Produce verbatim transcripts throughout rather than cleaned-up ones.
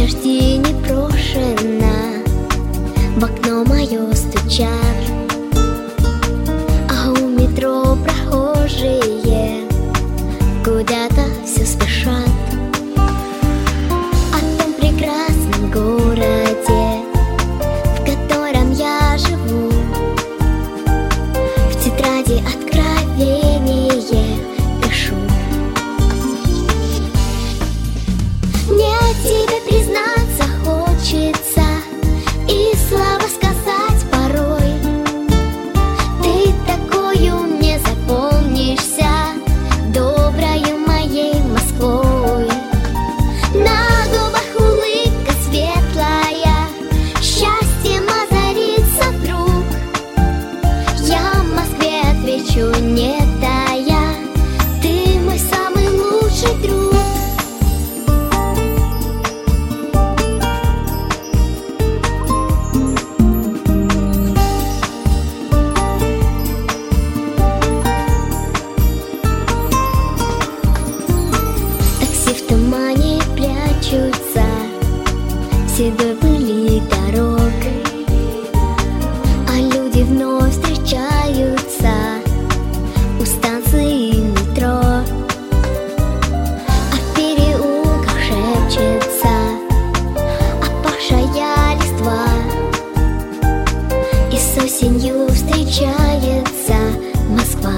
Подожди, непрошено, в окно мое стучат, а у метро прохожие куда-то все спешат. О том прекрасном городе, в котором я живу, в тетради откровение пишу. Мне тебе признаться хочется и слова сказать порой. Ты такою мне запомнишься, доброю моей Москвой. На губах улыбка светлая, счастьем озарится вдруг. Я в Москве отвечу, не тая, ты мой самый лучший друг. В тумане прячутся в седой пыли дорог, а люди вновь встречаются у станции метро. А в переулках шепчется опавшая листва, и с осенью встречается Москва.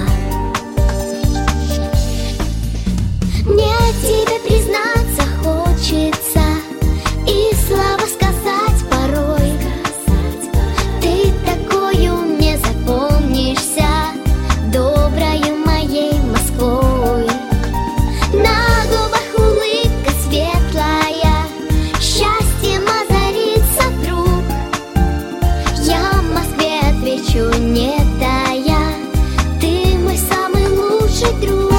Мне тебе признаться хочется и слова сказать порой. Ты такою мне запомнишься, доброю моей Москвой. На губах улыбка светлая, счастьем озарится вдруг. Я в Москве отвечу, не тая, ты мой самый лучший друг.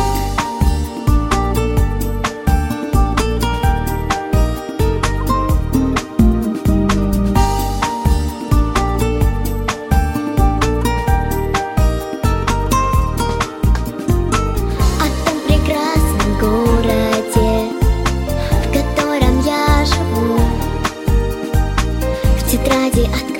Тетради от